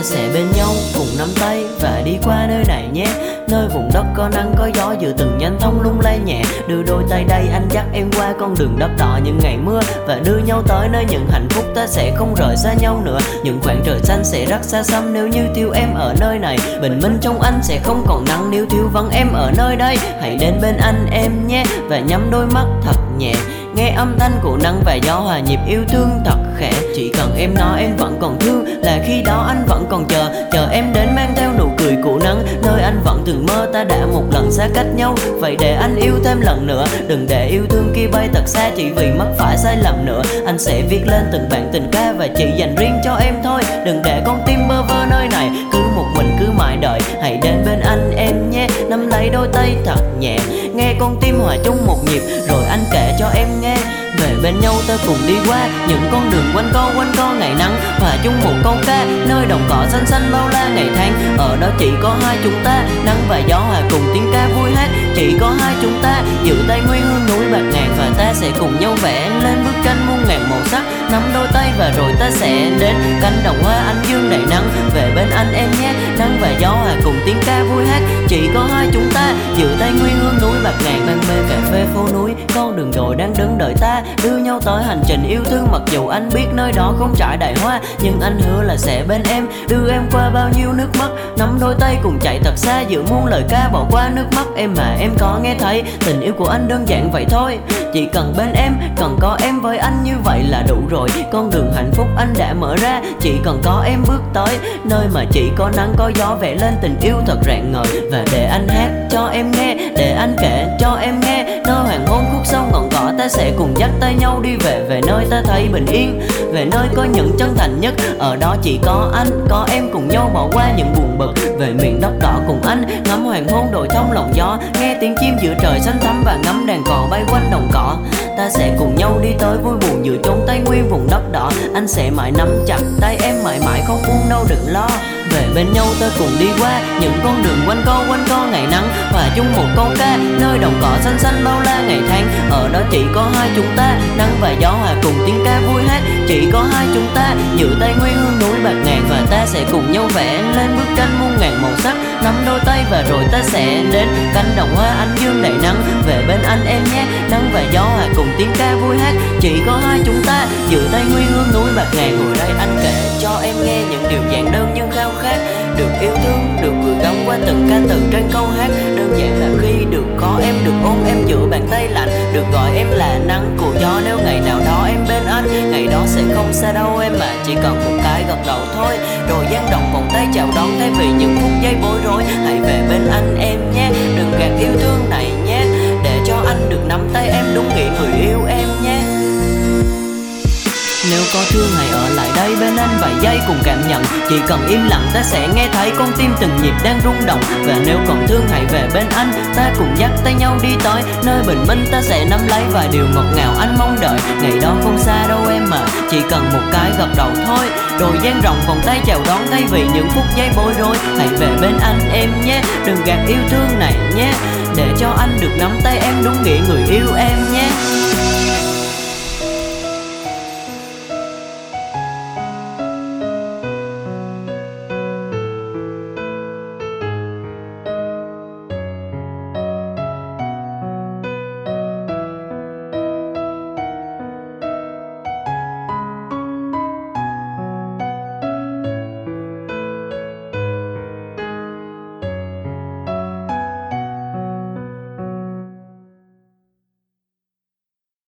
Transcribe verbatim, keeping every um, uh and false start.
sẽ bên nhau cùng nắm tay và đi qua nơi này nhé. Nơi vùng đất có nắng có gió giữa từng nhánh thông lung lay nhẹ. Đưa đôi tay đây anh dắt em qua con đường đất đỏ những ngày mưa, và đưa nhau tới nơi những hạnh phúc ta sẽ không rời xa nhau nữa. Những khoảng trời xanh sẽ rất xa xăm nếu như thiếu em ở nơi này. Bình minh trong anh sẽ không còn nắng nếu thiếu vắng em ở nơi đây. Hãy đến bên anh em nhé và nhắm đôi mắt thật nhẹ, nghe âm thanh của nắng và gió hòa nhịp yêu thương thật khẽ. Chỉ cần em nói em vẫn còn thương là khi đó anh vẫn còn chờ. Chờ em đến mang theo nụ cười của nắng, nơi anh vẫn từng mơ ta đã một lần xa cách nhau. Vậy để anh yêu thêm lần nữa, đừng để yêu thương kia bay thật xa chỉ vì mắc phải sai lầm nữa. Anh sẽ viết lên từng bản tình ca và chỉ dành riêng cho em thôi. Đừng để con tim bơ vơ nơi này, cứ một mình cứ mãi đợi. Hãy đến bên anh em nhé, nắm lấy đôi tay thật nhẹ, nghe con tim hòa chung một nhịp rồi anh kể cho em nghe. Về bên nhau ta cùng đi qua những con đường quanh co quanh co ngày nắng, hòa chung một câu ca nơi đồng cỏ xanh xanh bao la ngày tháng. Ở đó chỉ có hai chúng ta, nắng và gió hòa cùng tiếng ca vui hát. Chỉ có hai chúng ta giữ tay nguyên hương núi bạc ngàn, và ta sẽ cùng nhau vẽ lên bức tranh muôn ngàn màu sắc. Nắm đôi tay và rồi ta sẽ đến cánh đồng hoa anh dương đầy nắng. Về bên anh em nhé, nắng và gió hòa cùng tiếng ca vui hát. Chỉ có hai chúng ta giữ tay nguyên hương núi bạc ngàn. Ban mê cà phê phố núi, con đường đồi đang đứng đợi ta, đưa nhau tới hành trình yêu thương. Mặc dù anh biết nơi đó không trải đầy hoa, nhưng anh hứa là sẽ bên em, đưa em qua bao nhiêu nước mắt. Nắm đôi tay cùng chạy thật xa giữa muôn lời ca, bỏ qua nước mắt em mà em có nghe thấy. Tình yêu của anh đơn giản vậy thôi, chỉ cần bên em, cần có em với anh như vậy là đủ rồi. Con đường hạnh phúc anh đã mở ra, chỉ cần có em bước tới nơi mà chỉ có nắng có gió, vẽ lên tình yêu thật rạng ngời. Và để anh hát cho em nghe, để anh kể cho em nghe, nơi hoàng hôn khúc sâu ngọn cỏ ta sẽ cùng dắt tay nhau đi về. Về nơi ta thấy bình yên, về nơi có những chân thành nhất. Ở đó chỉ có anh, có em cùng nhau bỏ qua những buồn bực. Về miền đất đỏ cùng anh, ngắm hoàng hôn đồi thông lòng gió, nghe tiếng chim giữa trời xanh thắm và ngắm đàn cò bay quanh đồng cỏ. Ta sẽ cùng nhau đi tới vui buồn giữa chốn Tây Nguyên vùng đất đỏ. Anh sẽ mãi nắm chặt tay em mãi mãi không buông đâu đừng lo. Về bên nhau ta cùng đi qua những con đường quanh co quanh co ngày nắng, hòa chung một câu ca nơi đồng cỏ xanh xanh bao la ngày tháng. Ở đó chỉ có hai chúng ta, nắng và gió hòa cùng tiếng ca vui hát. Chỉ có hai chúng ta giữ tay nguyên hương núi bạc ngàn, và ta sẽ cùng nhau vẽ lên bức tranh muôn ngàn màu sắc. Nắm đôi tay và rồi ta sẽ đến cánh đồng hoa anh dương đầy nắng. Về bên anh em nhé, nắng và gió hòa cùng tiếng ca vui hát. Chỉ có hai chúng ta giữ tay nguyên hương núi bạc ngàn. Ngồi đây anh kể cho em nghe những điều giản đơn nhưng khao khát được yêu thương, được gửi gắm qua từng ca từ trên câu hát. Đơn giản là khi được có em, được ôm em giữa bàn tay lạnh, được gọi em là nắng của gió. Nếu ngày nào đó em bên anh, ngày đó sẽ không xa đâu em mà chỉ cần một cái gật đầu thôi, rồi dang rộng vòng tay chào đón. Thay vì những phút giây bối rối, hãy về bên anh em nhé, đừng gạt yêu thương này nhé, để cho anh được nắm tay em đúng nghĩa người yêu em nhé. Nếu có thương hãy ở lại đây bên anh vài giây cùng cảm nhận. Chỉ cần im lặng ta sẽ nghe thấy con tim từng nhịp đang rung động. Và nếu còn thương hãy về bên anh, ta cùng dắt tay nhau đi tới nơi bình minh. Ta sẽ nắm lấy vài điều ngọt ngào anh mong đợi. Ngày đó không xa đâu em mà chỉ cần một cái gật đầu thôi, rồi dang rộng vòng tay chào đón. Thay vì những phút giây bối rối, hãy về bên anh em nhé, đừng gạt yêu thương này nhé, để cho anh được nắm tay em đúng nghĩa người yêu em nhé.